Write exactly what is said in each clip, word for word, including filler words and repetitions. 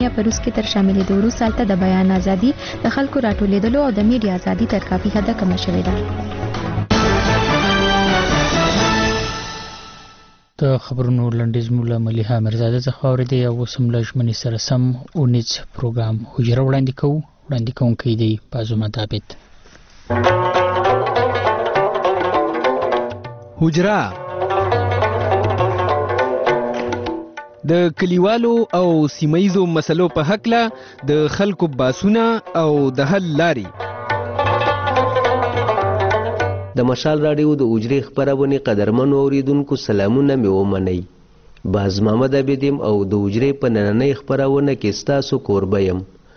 په روس کې تر شاملېدو وروسته هلته د بیان ازادي د خلکو راټولېدلو او د میډیا ازادي تر کافي حده کمه شوې ده. د خبرونو لنډیز مو له ملیحه میرزاده څخه اورېدی او اوس هم له ژمنې سره سم اونیز پروګرام حجره وړاندې کوو. وړاندې کوونکی دی بازم عابد. حجره د کلیوالو او سیمایزو مسلو په هکله د خلکو باسونه او د حل لاري. د مشال راډیو د اجرې خبرونه قدرمنو اوریدونکو سلامونه مې ومنئ. باز محمد عبدیم او د اجرې په نننۍ خبرونه کې ستاسو کوربه یم.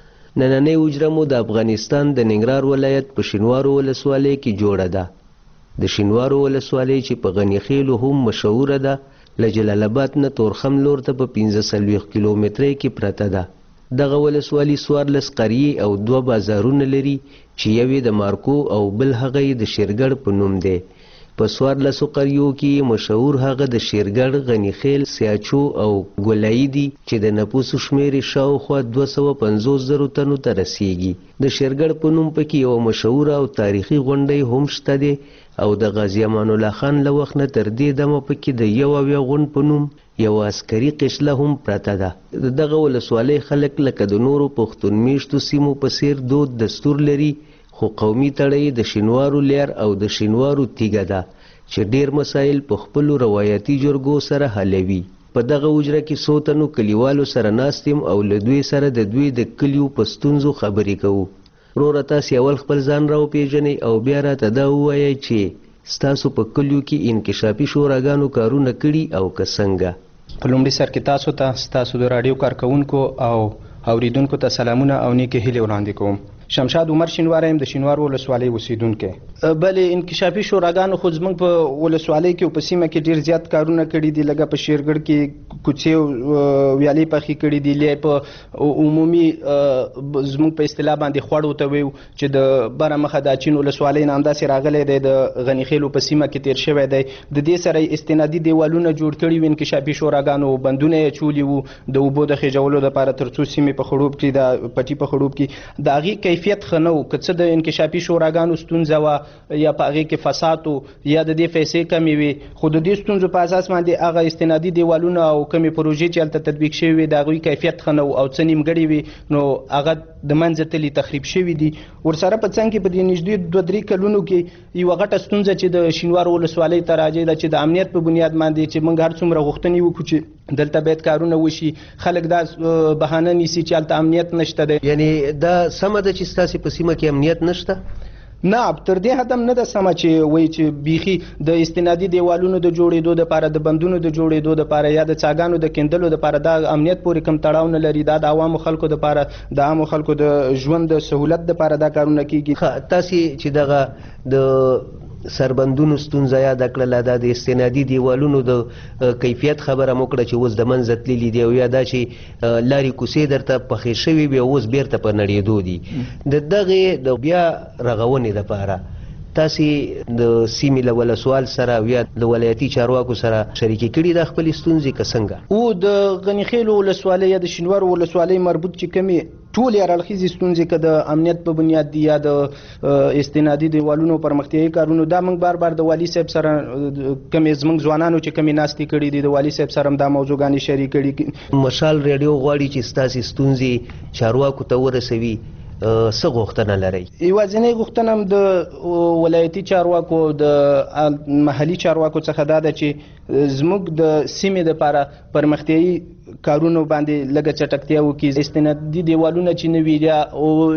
نننۍ اجره مو د افغانستان د ننګرهار ولایت په شینوارو ولسوالۍ کې جوړه ده. د شینوارو ولسوالۍ چې په غني خیلو هم مشهوره ده، له جلال آباد نه تورخم لور ته په پنځه څلوېښت کیلومترۍ کې پرته ده. دغه ولسوالي څوارلس قریې او دوه بازارونه لري چې یو یې د مارکو او بل هغه یې د شیرګړ په نوم دی. په څوارلسو قریو کې مشهور هغه د شیرګړ، غني خیل، سیاچو او ګولایي دي چې د نفوسو شمېر یې شاوخوا دوه سوه پنځوس زرو تنو ته رسیږي. د شیرګړ په نوم پکې یوه مشهوره او تاریخي غونډۍ هم شته دی او د غازي امان الله خان له وخت نه تر دې دمه پکې د یو اویا غونډ په نوم یو عسکري قشله هم پرته ده. دغه ولسوالۍ خلک لکه د نورو پښتون میشتو سیمو په څیر دود دستور لري، خو قومي تړۍ د شینوارو لیر او د شینوارو تیږه ده چې ډیر مسایل په خپلو روایتي جرګو سره حلوي. په دغه اجره کې څو تنو کلیوالو سره ناست یم او له دوی سره د دوی د کلیو په ستونزو خبرې کوو. وروره تاسې اول خپل ځان راوپېژنئ او بیا راته دا ووایئ چې ستاسو په کلیو کې انکشافي شوراګانو کارونه کړي او که څنګه. په لومړي سر کې تاسو ته ستاسو د راډیو کارکوونکو او اوریدونکو ته سلامونه او نیکې هیلې وړاندې کوم. شمشاد عمر شینواری یم، د شینوار ولسوالۍ اوسیدونکی. بلې انکشافي شوراګانو خو زموږ په ولسوالۍ کې او په سیمه کې ډېر زیات کارونه کړي دي. لکه په شیرګړ کې کوڅې او ویالې پخې کړي دي. لې په عمومي زموږ په اصطلاح باندې خوړ ورته ویو چې د بره مخه د اچین ولسوالۍ نه همداسې راغلی دی، د غني خیلو په سیمه کې تېر شوی دی. د دې سره استنادي دیوالونه جوړ کړي وو، انکشافي شوراګانو بندونه یې اچولي وو د اوبو د خېژولو دپاره، تر څو سیمې په خړوب کې د پټي په خړوب کې د هغې کیفیت ښه نه و. که څه د انکشافي شوراګانو ستونزه وه یا په هغې کې فساد و یا د دې پیسې کمې وې، خو د دې ستونزو په اساس باندې هغه استنادي دیوالونه او کمې پروژې چې هلته تطبیق شوي وې د هغوی کیفیت ښه نه و او څه نیمګړې وې، نو هغه د منځه تلي تخریب شوي دي. ورسره په څنګ کې په دې نږدې دوه درې کلونو کې یوه غټه ستونزه چې د شینوار ولسوالۍ ته راجع ده چې د امنیت په بنیاد باندې چې موږ هر څومره غوښتنې وکړو چې دلته باید کارونه وشي، خلک دا بهانه نیسي چې هلته امنیت نشته دی. یعنی دا سمه ده چې ستاسې په سیمه کې امنیت نشته؟ نه، تر دې حد هم نه ده سمه چې وایي چې بیخي د استنادي دیوالونو د جوړېدو دپاره، د بندونو د جوړېدو دپاره یا د څاګانو د کیندلو دپاره دا امنیت پورې کم تړاو نه لري. دا د عوامو خلکو دپاره، د عامو خلکو د ژوند د سهولت دپاره دا کارونه کېږي. تاسې چې دغه د سربندونو ستونزه یاده کړله، دا د استنادي دیوالونو د کیفیت خبره مو کړه چې اوس د منځه تللي دي، او یا دا چې لارې کوڅې درته پخې شوي وي او اوس بیرته په نړېدو دي. د دغې د بیا رغونې دپاره تاسې د سیمې له ولسوال سره او یا د ولایتي چارواکو سره شریکې کړي دا خپلې ستونزې که څنګه؟ او د غني خیلو ولسوالۍ یا د شینوار ولسوالۍ مربوط چې کمې ټولې هراړخیزې ستونزې که د امنیت په بنیاد دي یا د استنادي دیوالونو پرمختیایي کارونو، دا موږ بار بار د والي صاحب سره کمې زموږ ځوانانو چې کمې ناستې کړي دي د والي صاحب سره هم دا موضوعګانې شریک کړي. مشال ریډیو غواړي چې ستاسې ستونزې چارواکو ته ورسوي. څه غوښتنه لرئ؟ یوازینۍ غوښتنه هم د ولایتي چارواکو د محلي چارواکو څخه دا ده چې زموږ د سیمې دپاره پرمختیایي کارونو باندې لږه چټکتیا وکړي. استنادي دیوالونه چې نه وي یا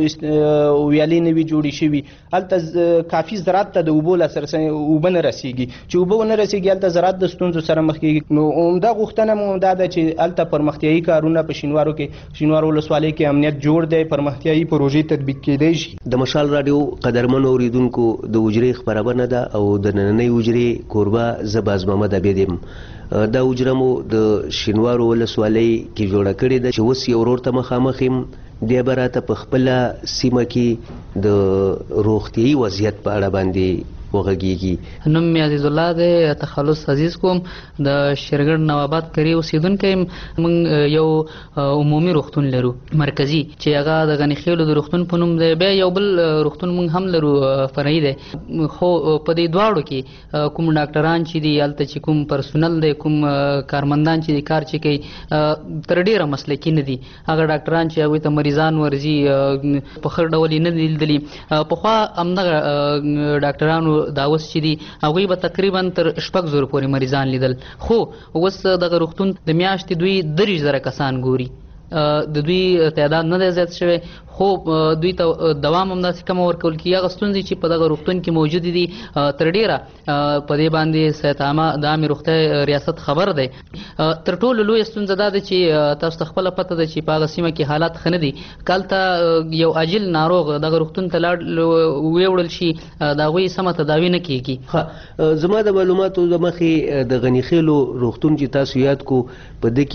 ویالې نه وي جوړې شوي، هلته کافي زراعت ته د اوبو لاسرسی اوبه نه رسېږي. چې اوبه ونه رسېږي هلته زراعت د ستونزو سره مخ کېږي. نو عمده غوښتنه مو دا ده چې هلته پرمختیایي کارونه په شینوارو کې، شینوار ولسوالۍ کې امنیت جوړ دی، پرمختیایي پروژې تطبیق کېدی شي. د مشال راډیو قدرمنو اوریدونکو د اجرې خپرونه ده او د نننۍ اجرې کوربه زه باز محمد عبید یم. دا اجره مو د شینوارو ولسوالۍ کې جوړه کړې ده چې اوس یو ورور ته مخامخ یم. دی به راته په خپله سیمه کې د روغتیایي وضعیت په اړه باندې وغږیږي. نوم مې عزیز الله دی، تخلص عزیز کوم، د شیرګړ نواباد کری اوسیدونکی. موږ یو عمومي روغتون لرو مرکزی چې هغه د غنی خیلو د روغتون په نوم دی. بیا یو بل روغتون موږ هم لرو فرعي دی، خو په دې دواړو کې کوم ډاکټران چې دي هلته چې کوم پرسونل دی، کوم کارمندان چې دي کار چې کوي تر ډیره مسلکي نه دي. هغه ډاکټران چې هغوی ته مریضان ورځي په ښه ډول یې نه دي لیدلي. پخوا همدغه ډاکټرانو دا اوس چې دي هغوی به تقریبا تر شپږ زرو پورې مریضان لیدل، خو اوس دغه روغتون د میاشتې دوی دېرش زره کسان ګوري. د دوی تعداد نه دی زیات شوی، خو دوی ته دوام همداسې کمه ورکول کېږي. هغه ستونزې چې په دغه روغتون کې موجودې دي تر ډېره په دې باندې صحت عامه د عامې روغتیا ریاست خبر دی. تر ټولو لویه ستونزه دا ده چې تاسو ته خپله پته ده چې په هغه سیمه کې حالات ښه نه دي. که هلته یو عاجل ناروغ دغه روغتون ته لاړ ویوړل شي د هغوی سمه تداوي نه کېږي. زما د معلوماتو د مخې د غنیخیلو روغتون چې تاسو یاد کو په ده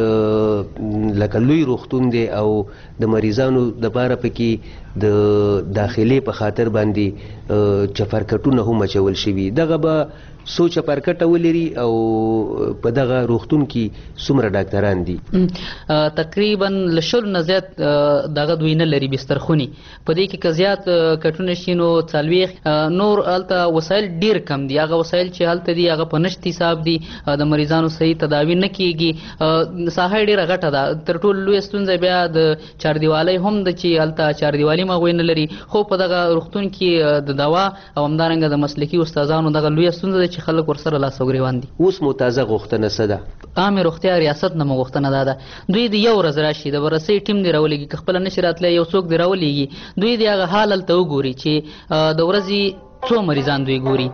کې لکه لوی روغتون دی او د مریضانو دپاره پکې د داخلي په خاطر باندې چپرکټونه هم اچول شوي. دغه به څو چپرکټه ولري او په دغه روغتون کې څومره ډاکټران دي؟ تقریبا له شلو نه زیات دغه دوی نه لري بسترخونې. په دې کې که زیات کټونه شي نو څلوېښت. نور هلته وسایل ډېر کم دي. هغه وسایل چې هلته دي هغه په نشت حساب دي، د مریضانو صحیح تداوي نه کېږي. ساحه یې ډېره غټه ده. تر ټولو لویه ستونزه بیا د چاردیوالۍ هم ده چې هلته چاردیوالي هم هغوی نه لري. خو په دغه روغتون کې د دوا او همدارنګه د مسلکي استادانو دغه لویه ستونزه ده چې خلک ورسره لاس او ګریوان دي. اوس مو تازه غوښتنه څه ده؟ عامې روغتیا ریاست نه مو غوښتنه دا ده دوی د یو ورځ راشي، د بررسۍ ټیم دې راولېږي، که خپله نشي راتلی یو څوک دې راولېږي، دوی د هغه حال هلته وګوري چې د ورځې څو مریضان دوی ګوري.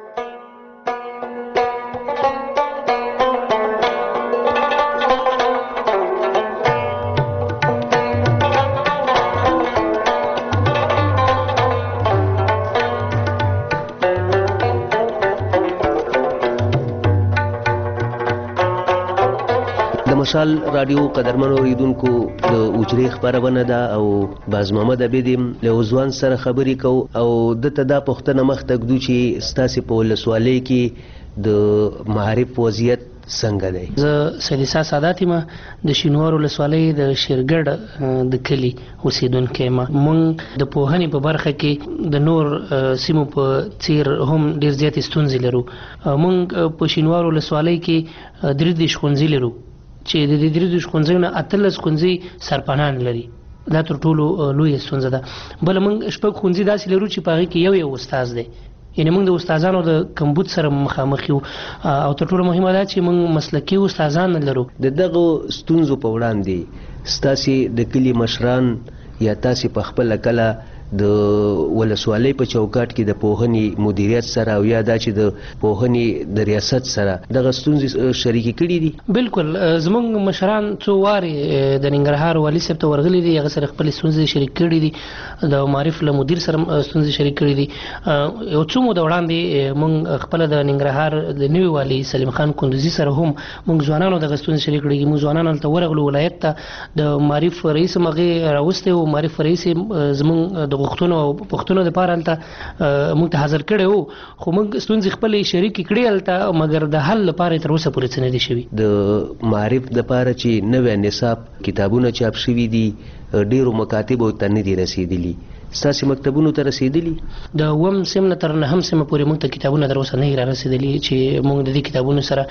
مشال رادیو قدرمن اوریدونکو د اوجرې خبرونه ده او باز محمد عبیدیم له ځوان سره خبرې کو او د ته دا پوښتنه مخ ته ږدو چې ستاسې په ولسوالۍ کې د معارف وضعیت څنګه دی؟ زه سلیسا سادات یم، د شینوار ولسوالۍ د شیرګړ د کلي اوسیدونکی یم. موږ د پوهنې په برخه کې د نور سیمو په څیر هم ډېر زیاتې ستونزې لرو. موږ په شینوار ولسوالۍ کې درې دېرش ښوونځي لرو چې د دې درې دېرش ښوونځیو نه اتلس ښوونځي سرپنان لري. دا تر ټولو لویه ستونزه ده. بله موږ شپږ ښوونځي داسې لرو چې په هغې کې یو یو استاذ دی، یعنې موږ د استادانو د کمبود سره مخامخ یو. او تر ټولو مهمه دا چې موږ مسلکي استادان نه لرو. د دغو ستونزو په وړاندې ستاسې د کلي مشران یا تاسې په خپله کله د ولسوالۍ په چوکاټ کې د پوهنې مدیریت سره او یا دا چې د پوهنې د ریاست سره دغه ستونزې شریکې کړي دي؟ بالکل. زموږ مشران څو وارې د ننګرهار والي صاحب ته ورغلي دي، هغه سره خپلې ستونزې شریک کړي دي. د معارف له مدیر سره ستونزې شریک کړي دي. یو څو موده وړاندې موږ خپله د ننګرهار د نوي والي سلیم خان کندوزي سره هم موږ ځوانانو دغه ستونزې شریک کړي دي. موږ ځوانان هلته ورغلو ولایت ته، د معارف رئیس هم هغې راوستی و. معارف رئیس زموږ د غوښتنو او پوښتنو دپاره هلته موږ ته حاضر کړی و، خو موږ ستونزې خپلې شریکې کړې هلته، مګر د حل لپاره یې تر اوسه پورې څه نه دي شوي. د معارف دپاره چې نوی نصاب کتابونه چاپ شوي دي ډېرو مکاتبو ته نه دي رسېدلي، ستاسې مکتبونو ته رسېدلي؟ د اووم سیم نه تر نهم سیمه پورې موږ ته کتابونه تر اوسه نه دي را رسېدلي چې موږ د دې کتابونو سره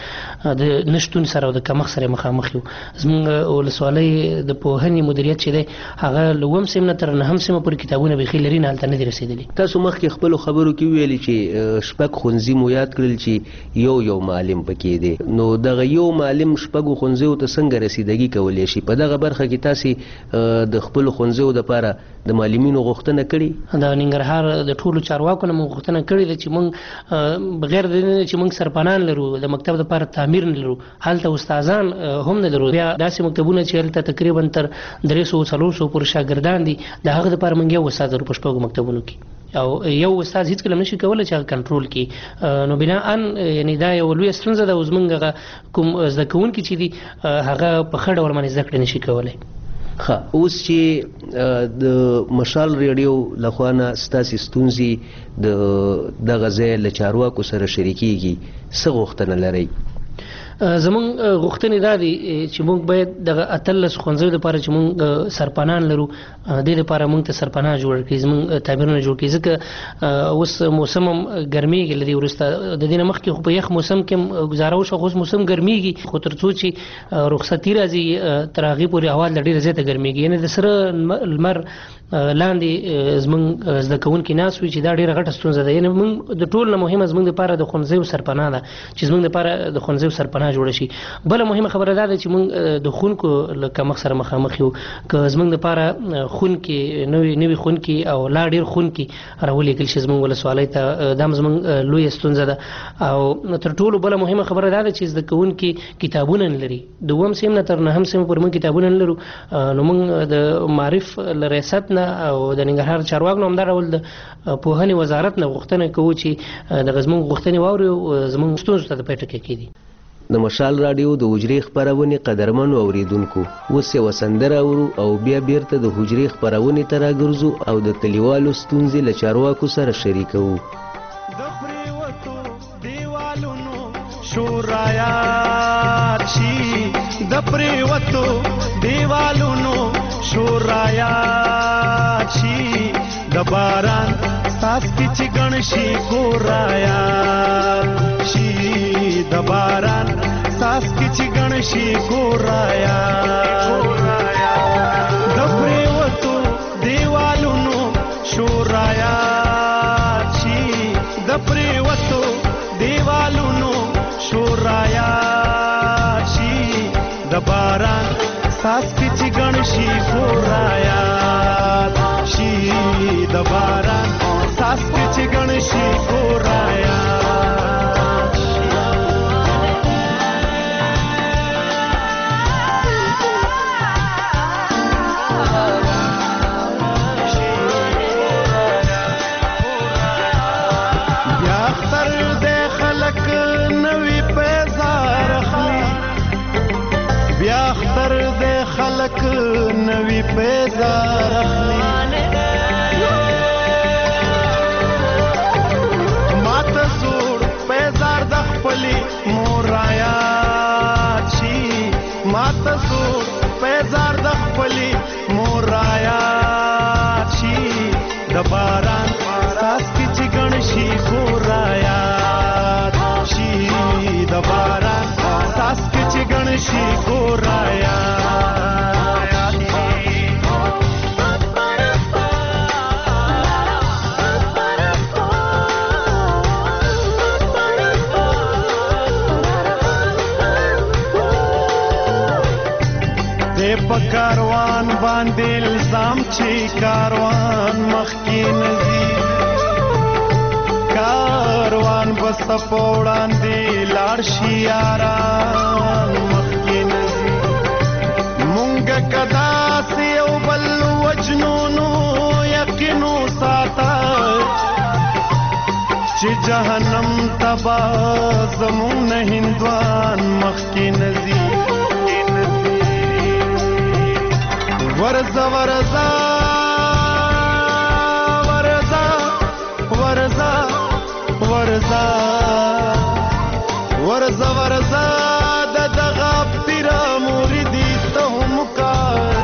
د نشتون سره او د کمښت سره مخامخ یو. زموږ ولسوالۍ د پوهنې مدیریت چې دی هغه له اووم سیم نه تر نهم سیمه پورې کتابونه بیخي لري نه، هلته نه دي رسېدلي. تاسو مخکې خپلو خبرو کې وویلې چې شپږ ښوونځي مو یاد کړل چې یو یو معلم پکې دی، نو دغه یو معلم شپږو ښوونځیو ته څنګه رسیدګي کولی شي؟ په دغه برخه کې تاسې د خپلو ښوونځیو دپاره د معلمینو غوښتنه کړي؟ د ننګرهار د ټولو چارواکو نه موږ غوښتنه کړې ده چې موږ بغیر د دې چې موږ سرپنان لرو، د مکتب دپاره تعمیر نه لرو، هلته استادان هم نه لرو. بیا داسې مکتبونه چې هلته تقریبا تر درې سوه څلور سوه پورې شاګردان دي، د هغه دپاره موږ یو استاد لرو په شپږو مکتبونو کې، او یو استاد هیڅکله نشي کولی چې هغه کنټرول کړي. نو بناءً یعنې دا یوه لویه ستونزه ده. اوس موږ هغه کوم زده کوونکي چې دي هغه په ښه ډول باندې زده کړې نشي کولی. ښه اوس چې د مشال ریډیو لخوا نه ستاسې ستونزې د دغه ځای له چارواکو سره شریکېږي څه غوښتنه لرئ؟ زمونږ غوښتنې دا دي چې موږ باید دغه اتلس ښوونځیو لپاره چې موږ سرپنان لرو دې لپاره موږ ته سرپناه جوړ کړي زموږ تعبیرونه جوړ کړي ځکه اوس موسم هم ګرمېږي له دې وروسته د دې نه مخکې خو په یخ موسم کې هم ګزاره وشوه خو اوس موسم ګرمېږي خو تر څو چې رخصتي راځي تر هغې پورې هوا له ډېره زیاته ګرمېږي یعنې د سره لمر لاندې زموږ زده کوونکي ناست وي چې دا ډېره غټه ستونزه ده یعنې موږ د ټول نه مهمه زموږ دپاره د ښوونځیو سرپناه ده چې زموږ دپاره د ښوونځیو سرپناه جوړه شي. بله مهمه خبره دا ده چې موږ د ښوونکو له کمښت سره مخامخ یو که زموږ دپاره ښوونکي نوي نوي ښوونکي او لا ډېر ښوونکي راولېږل شي زموږ ولسوالۍ ته دا هم زموږ لویه ستونزه ده. او تر ټولو بله مهمه خبره دا ده چې زده کوونکي کتابونه نه لري د اووم صنف نه تر نهم صنف پورې موږ کتابونه نه لرو نو موږ د معارف له ریاست نه او د ننګرهار چارواکو نه همدا ډول د پوهنې وزارت نه غوښتنه کوو چې دغه زموږ غوښتنې واوري او زموږ ستونزو ته د پای ټکی کېږدي. د مشال راډیو د حجرې خپرونې قدرمنو اوریدونکو اوس یوه سندره اورو او بیا بیرته د حجرې خپرونې ته راګرځو او د کلیوالو ستونزې له چارواکو سره شریکوو. د پریوتو دیوالونو شورایات شي د پریوتو دیوالونو شورایات شي د باران څاڅکي چې ګڼ شي کورایات شي د باران څاڅکي چې ګڼ شي کورایات د پریوتو دیوالونو شورایات شي د پریوتو دیوالونو شورایات شي د باران څاڅکي چې ګڼ شي کورایات شي د باران څاڅکي چې ګڼ شي کورایات. بیا اختر دې خلک نوي پیزار اخلي بیا اختر دې خلک نوي پیزار اخلي ماته زوړ پیزار د خپلې مورایات شي ماته زوړ پیزار د خپلې مورایات شي د باران څاڅکي چې ګڼ شي کورایات شي د باران څاڅکي چې ګڼ شي کورایات. په کاروان باندې الزام چې کاروان مخکې نځي کاروان بس په وړاندې لاړ شي یاران مخکې نځي مونږ که داسې یو بل وجنو نو یقینو ساته چې جهنم ته به زمونږ نه هندوان مخکې نځي ورزا ورزا ورزا ورزا ورزا ورزا ورزا د دغه پیر مریدی ته هم کار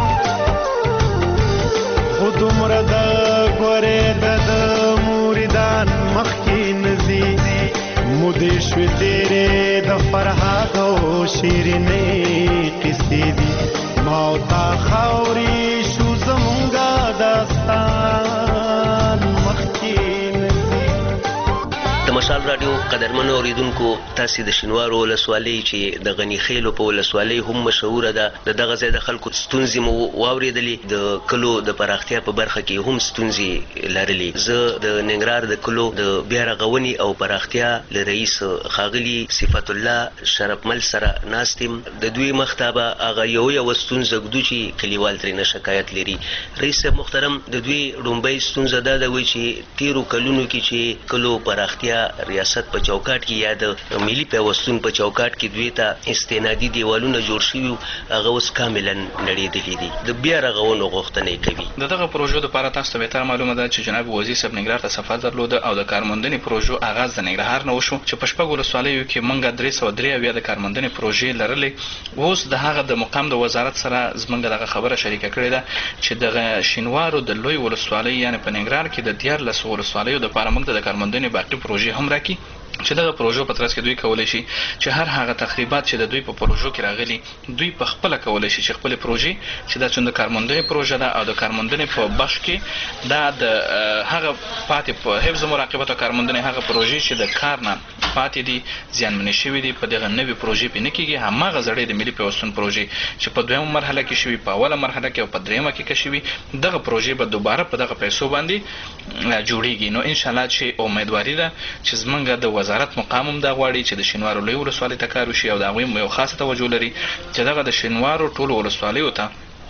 خو دومره د ګورې د مریدان مخکې نځي مودې شوې تیرې د فرهاد او شیرینې قصې دي ما تا خاوري شو زمونږه داستان مخکې نځي. د مشال راډیو قدرمنو اوریدونکو تاسې د شینوارو ولسوالۍ چې د غني خیلو په ولسوالۍ هم مشهوره ده د دغه ځای د خلکو ستونزې مو واورېدلې د کلو د پراختیا په برخه کې هم ستونزې لرلې. زه د ننګرهار د کلو د بیا رغونې او پراختیا له رئیس ښاغلي صفت الله شرفمل سره ناست یم. د دوی مخته به هغه یو یوه ستونزه ږدو چې کلیوال ترېنه شکایت لري. رئیس صاحب محترم د دوی لومبۍ ستونزه دا ده وایي چې تېرو کلونو کې چې کلو پراختیا ریاست په چوکاټ کې یا د ملي پیوستون په چوکاټ کې دوی ته استنادي دیوالونه جوړ شوي هغه اوس کاملا نړېدلي دي. د بیا رغونو غوښتنې کوي. د دغه پروژو لپاره تاسو ته بهتر معلومه ده چې جناب وزیر صاحب ننګرهار ته سفر درلود او د کارموندنې پروژو آغاز د ننګرهار نه وشو چې په شپږو ولسوالیو کې موږ درې سوه درې اویا د کارموندنې پروژې لرلې. اوس د هغه د مقام د وزارت سره زموږ دغه خبره شریکه کړې ده چې دغه شینوارو د لوی ولسوالۍ یعنې په ننګرهار کې د دیارلسو ولسوالیو دپاره موږ ته د کارموندنې باقي پروژې هم راکړي چې دغه پروژو په ترڅ کې دوی کولی شي چې هر هغه تخریبات چې د دوی په پروژو کې راغلي دوی په خپله کولی شي چې خپلې پروژې چې دا څومره د کارموندنې پروژه ده او د کارموندنې په بخش کې دا د هغه پاتې په حفظ مراقبت او کارموندنې هغه پروژې چې د کار نه پاتې دي زیانمنې شوي دي په دغه نوې پروژې پې نه کېږي. هماغه زړې د ملي پیوستون پروژې چې په دویمه مرحله کې شوي په اوله مرحله کې او په درېیمه کې که شوي دغه پروژې به دوباره په دغه پیسو باندې جوړېږي. نو انشاءالله چې امیدواري ده چې زموږ د وزارت مقام هم دا غواړي چې د شینوارو لوی ولسوالۍ ته کار وشي او د هغوی یو خاصه توجه لري چې دغه د شینوارو ټولو ولسوالیو ته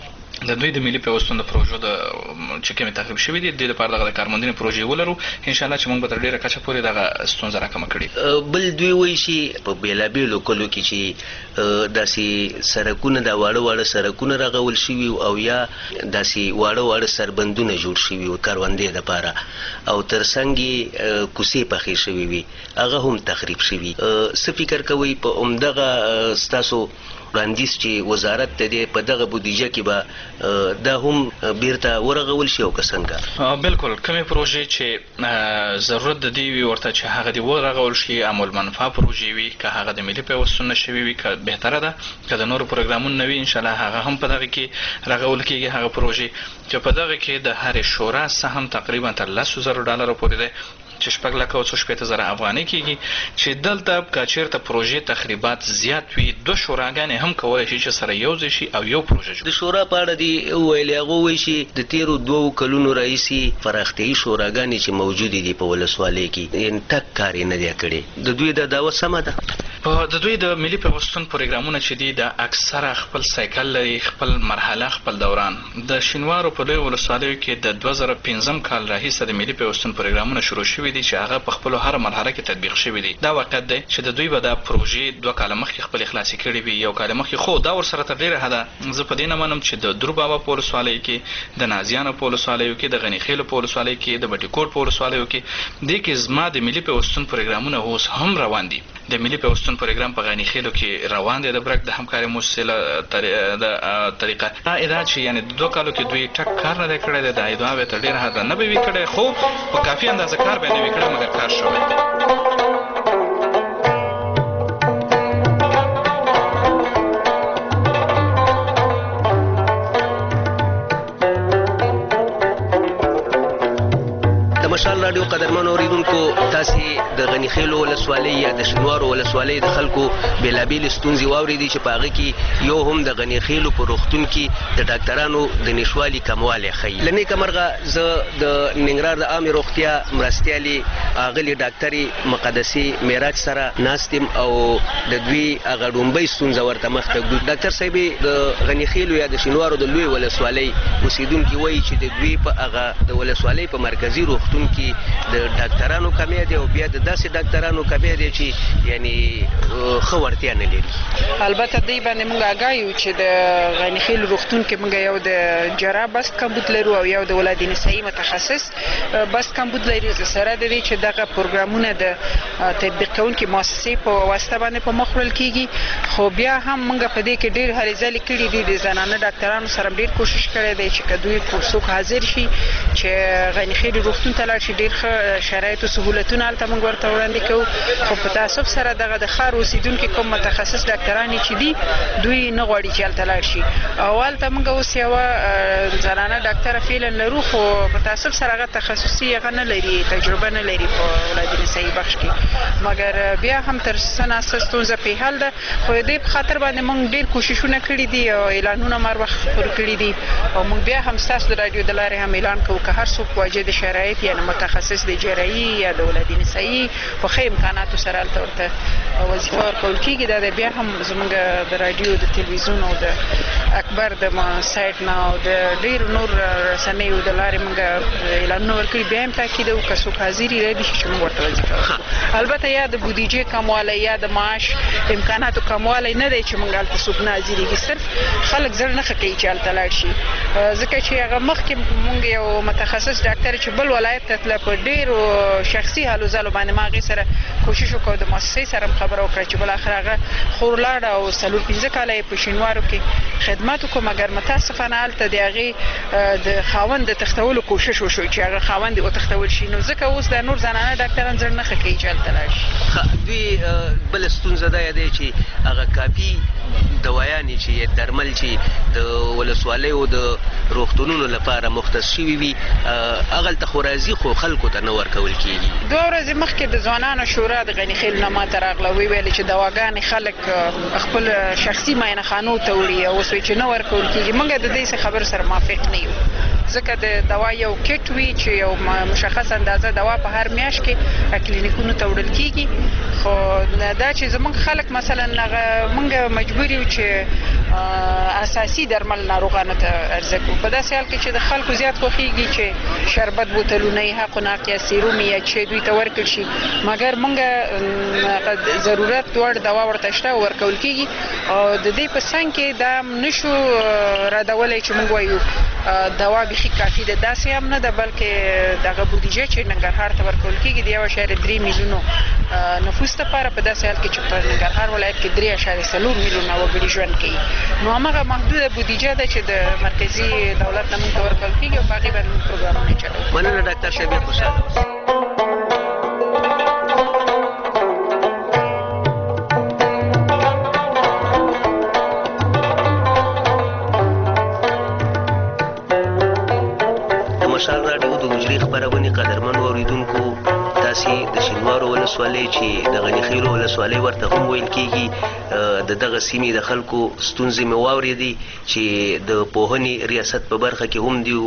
د دوی د ملي پیوستون د پروژو د چې کومې تخریب شوي دي د دې لپاره دغه د کارموندنې پروژې ولرو انشاءالله چې موږ به تر ډېره کچه پورې دغه ستونزه راکمه کړي. بل دوی وایي چې په بېلابېلو کلو کې چې داسې سړکونه دا واړه واړه سړکونه رغول شوي او یا داسې واړه واړه سربندونه جوړ شوي وو کروندې دپاره او تر څنګ یې کوڅې پخې شوي وي هغه هم تخریب شوي. څه فکر کوئ په همدغه ستاسو وړاندیز چې وزارت ته دی په دغه بودیجه کې به دا هم بیرته ورغول شي او که څنګه؟ بلکل کومې پروژې چې ضرورت د دې وي ورته چې هغه دې ورغول شي عمل منفعه پروژې وي که هغه د ملي پیوستون نه شوي وي که بهتره ده که د نورو پروګرامونو نه وي انشاءالله هغه هم په دغه کې رغول کېږي. هغه پروژې چې په دغه کې د هرې شورا سهم تقریبا تر لسو زرو ډالرو پورې دی چې شپږ لکه او څو شپېته زره افغانۍ کېږي چې دلته که چېرته پروژې تخریبات زیات وي دوه شوراګانې هم کولی شي چې سره یو ځای شي او یو پروژه جوړ. د شورا په اړه دي وویلې هغه وایي چې د تېرو دوو کلونو راهیسې پراختیایي شوراګانې چې موجودې دي په ولسوالۍ کې یعنې تګ کار یې نه دی کړی. د دوی دا دعوه سمه ده؟ په د دوی د ملي پیوستون پروګرامونه چې دي د اکثره خپل سایکل لري خپل مرحله خپل دوران. د شینوارو په لوی ولسوالیو کې د دوه زره پنځم کال راهیسې د ملي پیوستون پروګرامونه شروع شوي دي چې هغه په خپلو هره مرحله کې تطبیق شوي دي. دا واقعیت دی چې د دوی به دا پروژې دوه کاله مخکې خپلې خلاصې کړې وي یو کال مخکې خو دا ورسره تر ډېره حده زه په دې نه منم چې د دروبابا په ولسوالیو کې د نازیانو په ولسوالیو کې د غنیخیلو په ولسوالیو کې د بټي کوټ په ولسوالیو کې دې کې زما د ملي پیوستون پروګرامونه اوس هم روان دي. د ملي پیوستون پروګرام په غنیخیلو کې روان دی د برک د همکارۍ مؤسسې د طریقه دا ادعا چې یعنې د دوه کالو کې دوی ټک کار نه دی کړی دی دا ادعا به تر ډېره حده نه به وي کړی خو په کافي اندازه کار به یې نه وي کړی مګر کار شوی دی. مشال راډیو قدرمنو اوریدونکو تاسې د غنیخیلو ولسوالۍ یا د شینوارو ولسوالۍ د خلکو بېلابېلې ستونزې واورېدې چې په هغه کې یو هم د غنیخیلو په روغتون کې د ډاکټرانو د نشوالي کموالی ښیي. له نیکه مرغه زه د ننګرهار د عامې روغتیا مرستیالې اغلې ډاکټرې مقدسې معراج سره ناست یم او د دوی هغه ډومبۍ ستونزه ورته مخ ته ږدو. ډاکټر صاحب د غنیخیلو یا د شینوارو د لوی ولسوالۍ اوسېدونکي وایي چې د دوی په هغه د ولسوالۍ په مرکزي روغتون کې د ډاکټرانو کمی دی او بیا د داسې ډاکټرانو کمی دی چې یعنی ښه وړتیا نه لري. البته دی باندې موږ آګاه یو چې د غنیخیلو روغتون کې موږ یو د جراح بست کمبود لرو او یو د ولادت نسایي متخصص بست کمبود لري. سره د دې چې دغه پروګرامونه د تطبیق کوونکې مؤسسې په واسطه باندې په مخ وړل کېږي خو بیا هم موږ په دې کې ډېر هلې ځلې کړي دي. د زنانه ډاکټرانو سره ډېر کوشش کړی دی چې که دوی څوک حاضر شي چې غنیخیلو روغتون ته لاړ شي ډېر ښه شرایط او سهولتونه هلته موږ ورته وړاندې کوو. خو په تاسف سره دغه د ښار اوسېدونکي کوم متخصص ډاکټران چې دي دوی نه غواړي چې هلته لاړ شي او هلته موږ اوس یوه زنانه ډاکټره فعلا لرو خو په تاسف سره هغه تخصصي هغه نه لري تجربه نه لري په ولادت نسایي بخش کې مګر بیا هم تر څه ناڅه ستونزه پرې حل ده. خو د دې په خاطر باندې موږ ډېر کوششونه کړي دي او اعلانونه مر وخت خپور کړي دي او موږ بیا هم ستاسو د راډیو د لارې هم اعلان کوو که هر څوک واجد شرایط یا متخصص د جراحي یا د ولادي نسایي په ښه امکاناتو سره هلته ورته وظیفه ورکول کېږي. دا د بیا هم زموږ د راډیو د تلویزیون او د اکبر د سایټ نه او د ډېرو نور رسنیو د لارې موږ اعلانونه ورکړي. بیا هم تاکید وکړو که څوک حاضر وي رادي شي چې موږ ورته وظیفه ورکړو. البته یا د بودیجې کموالی یا د معاش امکاناتو کموالی نه دی چې موږ هلته څوک نه حاضرېږي. صرف خلک زړه نه ښه کوي چې هلته لاړ شي، ځکه چې هغه مخکې موږ یو متخصص ډاکټر چې بل ولایت ته تله په ډېرو شخصي هلو ځلو باندې ما هغې سره کوشش وکړو، د مؤسسې سره هم خبره وکړه چې بالاخره هغه خور لاړه او څلور پنځه کاله یې په شینوارو کې خدمت وکړو، مګر متاسفانه هلته د هغې د خاوند د تښتولو کوشش وشو چې هغه خاوند یې وتښتول شي. نو ځکه اوس د نور زنانه ډاکټران زړه نه ښه کوي چې هلته لاړ شي. دوی بله ستونزه دا دی چې هغه کافي دوایانې چې درمل چې د ولسوالیو د روغتونونو لپاره مختص شوي وي هغه هلته خو راځي خو خلکو ته نه ورکول کېږي. دوه ورځې مخکې د ځوانانو شورا د غني خیل نه ماته راغله، ویې ویلې چې دواګانې خلک خپل شخصي معاینهخانو ته وړي او اوس وایي چې نه ورکول کېږي. موږ د دې خبرو سره موافق نه یو، ځکه د دوا یو کټ وي چې یو مشخص اندازه دوا په هر میاشت کې کلینیکونو ته وړل کېږي. خو دا چې زموږ خلک مثلا موږ مجبور یو چې اساسي درمل ناروغانو ته عرضه کړو، په داسې حال کې چې د خلکو زیات خوښېږي چې شربت بوتلونه یې حق ناق یا سیروم یا چې دوی ته ورکړل شي، مګر موږ ضرورت وړ دوا ورته شته او ورکول کېږي. او د دې په څنګ کې دا نشو ردولی چې موږ وایو دوا بیخي کافي ده، داسې هم نه ده، بلکې دغه بودیجه چې ننګرهار ته ورکول کېږي د یو اعشاریه درې میلیونو نفوس لپاره، په داسې حال کې چې په ننګرهار ولایت کې درې اعشاریه څلور میلیونه وګړي ژوند کوي. نو هماغه محدوده بودیجه ده چې د مرکزي دولت نه موږ ته ورکول کېږي او په هغې باندې موږ پروګرامونه چلوو. مننه ډاکټر صاحب، ډېر خوشحاله اوسئ. مشال راډیو د حجرې خپرونې قدرمنو اورېدونکو، تاسې د شینوارو ولسوالۍ چې د غني خیلو ولسوالۍ ورته هم ویل کېږي د دغه سیمې د خلکو ستونزې مې واورېدې چې د پوهنې ریاست په برخه کې هم دوی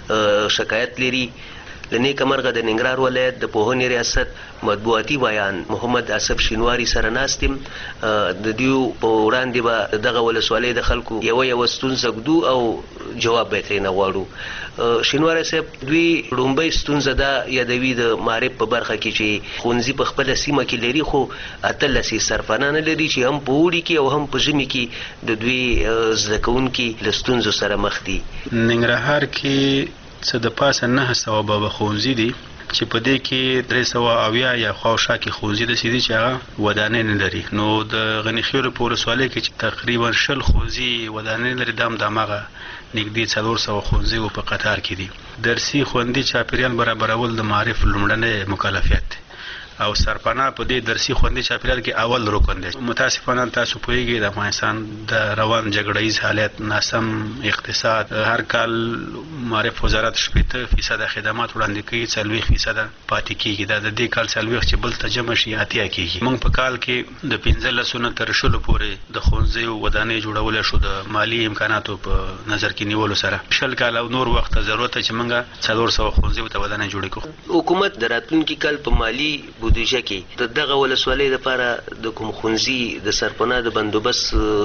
شکایت لري. له نیکه مرغه د ننګرهار ولایت د پوهنې ریاست مطبوعاتي بیان محمد اسف شینواري سره ناست یم. د دوی په وړاندې به دغه ولسوالۍ د خلکو یوه یوه ستونزه ږدو او جواب به یې ترېنه غواړو. شینواری صاحب، دوی لومبۍ ستونزه دا یادوي د معرف په برخه کې چې ښوونځي په خپله سیمه کې لري خو اتلس یې سرپناه نه لري، چې هم په اوړي کې او هم په ژمي کې د دوی زده کوونکي له ستونزو سره مخ دي. ننګرهار کې څه د پاسه نهه سوه بابا ښوونځي دي چې په دې کې درې سوه اویا یا خواوشا کې ښوونځي داسې دي چې هغه ودانۍ نه لري. نو د غني خیلو په ولسوالۍ کې چې تقریبا شل ښوونځي ودانۍ لري، دا هم د هماغه نږدې څلور سوه ښوونځي په قطار کې دي. درسي خوندي چاپېریال برابرول د معارف لومړنی مکلفیت دی او سرپناه په دې درسي خوندي چاپېریال کې اول رکن دی. متاسفانه تاسو پوهیږئ د افغانستان د روان جګړه ییز حالت، ناسم اقتصاد، هر کال معارف وزارت شپېته فیصده خدمات وړاندې کوي، څلوېښت فیصده پاتې کېږي. دا د دې کال څلوېښت چې بل ته جمع شي اتیا کېږي. موږ په کال کې د پنځلسو نه تر شلو پورې د ښوونځیو ودانۍ جوړولی شو د مالي امکاناتو په نظر کې نیولو سره. شل کال او نور وخت ته ضرورت چې موږ څلور سوه ښوونځیو ته ودانۍ جوړې کړو. حکومت د راتلونکي کال په مالي بودیجه کې د دغه ولسوالۍ لپاره د کوم ښوونځي د سرپناه د بندوبست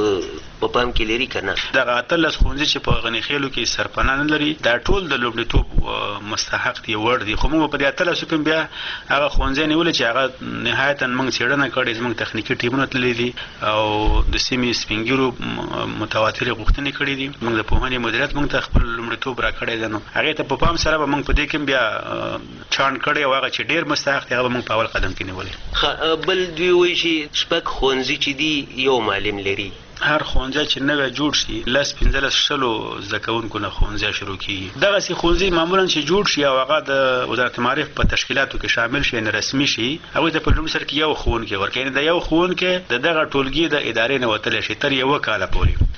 په پام کې لري که نه؟ دغه اتلس ښوونځي چې په غني خیلو کې سرپناه نه لري دا ټول د لومړیتوب مستحق دي، وړ دي. خو موږ په دې اتلسو کې بیا هغه ښوونځي نیولي چې هغه نهایتا موږ څېړنه کړې، زموږ تخنیکي ټیمونه تللي دي او د سیمې سپین ږیرو متواترې غوښتنې کړې دي. موږ د پوهنې مدیریت موږ ته خپل لومړیتوب راکړی دی، نو هغې ته په پام سره به موږ په دې کې بیا چاڼ کړی او هغه چې ډېر مستحق دی هغه به موږ په اول قدم کې نیولې. بل دوی وایي چې شپږ ښوونځي چې دي یو معلم لري. هر ښوونځی چې نوی جوړ شي لس پنځلس شلو زده کوونکو نه ښوونځی شروع کېږي. دغسې ښوونځي معمولا چې جوړ شي او هغه د وزارت معارف په تشکیلاتو کې شامل شي، یعنې رسمي شي، هغوی ته په لومړي سر کې یو ښوونکی ورکوي. یعنې د یو ښوونکی د دغه ټولګي د ادارې نه وتلی شي تر یوه کاله پورې.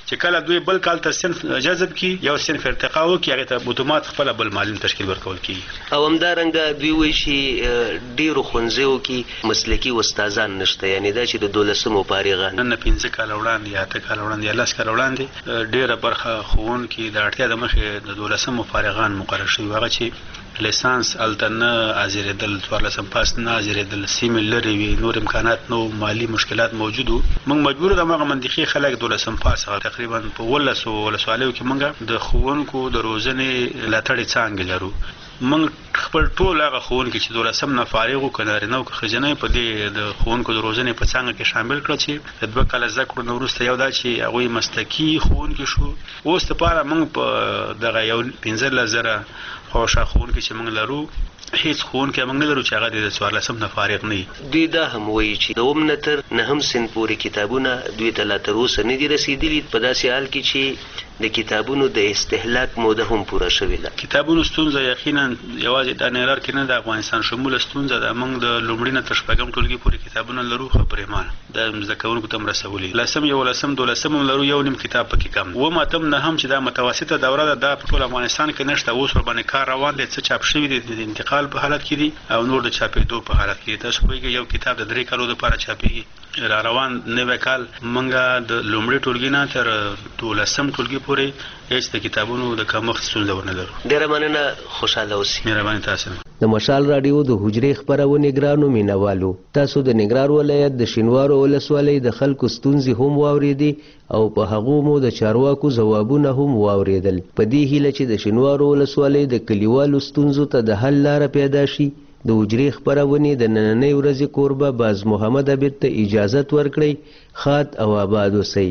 چې کله دوی بل کال ته صنف جذب کی یو صنف ارتقا وکړي هغه ته اتومات خپل بل معلم تشکیل ورکول کیږي. او همدارنګه دوی وایي چې ډیرو ښوونځیو کې مسلکي استادان نشته، یعنی دا چې د دولسمو فارغان نن پنځه کاله وړاندې یا اته کاله وړاندې یا لس کاله وړاندې ډیره برخه ښوونکي د اړتیا د مخې د دولسمو فارغان مقرر شوي، هغه چې لیسانس الته نه ازیرېدل، څوارلسم پاس نه ازیرېدل، سیمې لرې وي، نور امکانات نو، مالي مشکلات موجود وو. موږ مجبور د هغه منطقې خلک دولسم پاس تقریبا په ولسو ولسوالیو کې موږ د ښوونکو د روزنې ملاتړې څانګې لرو. موږ خپل ټول هغه ښوونکي چې دولسم نه فارغ وو، که نارینه او که ښځینه، په دې د ښوونکو د روزنې په څانګه کې شامل کړه چې د دوه کاله زده کړو نه وروسته یو دا چې هغوی مسلکي ښوونکي شو. اوس دپاره موږ په دغه یو پنځلس زره خوشا ښوونکي چې موږ لرو، هیڅ ښوونکی موږ نه لرو چې هغه د څوارلسم نه فارغ نه وي. دوی دا هم وایي چې د اووم نه تر نهم صنف پورې کتابونه دوی ته لا تر اوسه نه دي رسېدلي، په داسې حال کې چې د کتابونو د استهلاک موده هم پوره شوې ده. کتابونو ستونزه یقینا یوازې د نړۍ کې نه د افغانستان شموله ستونزه ده. موږ د لومړي نه تر شپږم ټولګي پورې کتابونه لرو، خو پرېمانه د زده کوونکو ته هم رسولي. لسم یولسم دولسم هم لرو، یو نیم کتاب پکې کم. اووم اتم نهم چې دا متوسطه دوره ده، دا په ټول افغانستان کې نشته. اوس ورباندې کار روان دی، څه چاپ شوي دي د انتقال په حالت کې دي او نور د چاپېدو په حالت کې دي. تاسو پوهېږئ یو کتاب د درې کالو دپاره چاپېږي. را روان نوی کال موږ د لومړي ټولګي نه تر دولسم ټولګي پورې هیڅ د کتابونو د کمښت ستونزه ورنه لرو. ډېره مننه، خوشحاله اوسئ. مهرباني تاسو. د مشال راډیو د حجرې خپرونې ګرانو مینوالو، تاسو د ننګرهار ولایت د شینوارو ولسوالۍ د خلکو ستونزې هم واورېدې او په هغو مو د چارواکو ځوابونه هم واورېدل. په دې هیله چې د شینوارو ولسوالۍ د کلیوالو ستونزو ته د حل لاره پیدا شي، د حجرې خپرونې د نننۍ ورځې کوربه باز محمد عبید ته اجازت ورکړئ. ښاد او آباد اوسئ.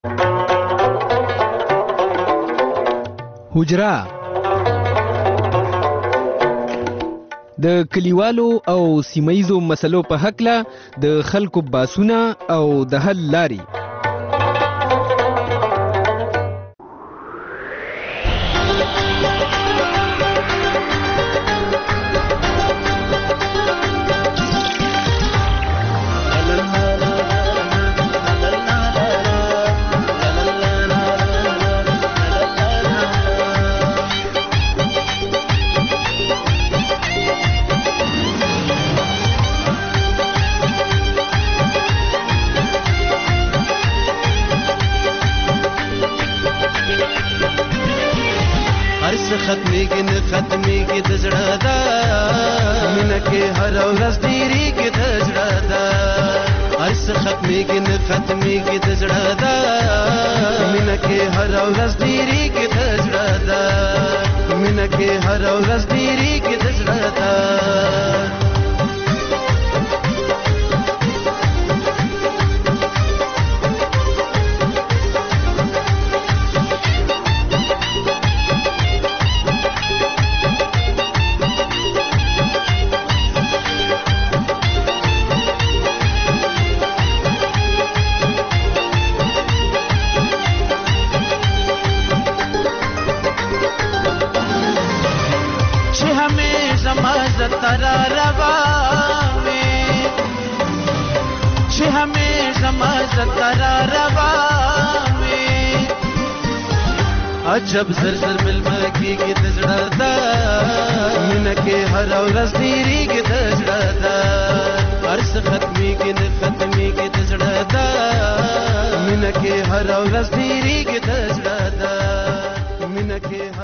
حجره د کلیوالو او سیمایزو مسلو په هکله د خلکو باسونه او د حل لارې. ختمیږي نه ختمیږي د زړه دا مینه کې هر ورځ ډېرېږي د زړه دا هر څه ختمیږي نه ختمیږي د زړه دا مینه کې هر ورځ ډېرېږي د زړه دا مینه کې هر ورځ ډېرېږي د زړه دا ترا روا میں چھ ہمیں زماز ترا روا میں عجب زر زر مل مکی کی دزڑا دا من کے ہر ورځ دیری کی دزڑا دا ارس ختمی کی نه ختمی کی دزڑا دا من کے ہر ورځ دیری کی دزڑا دا من کے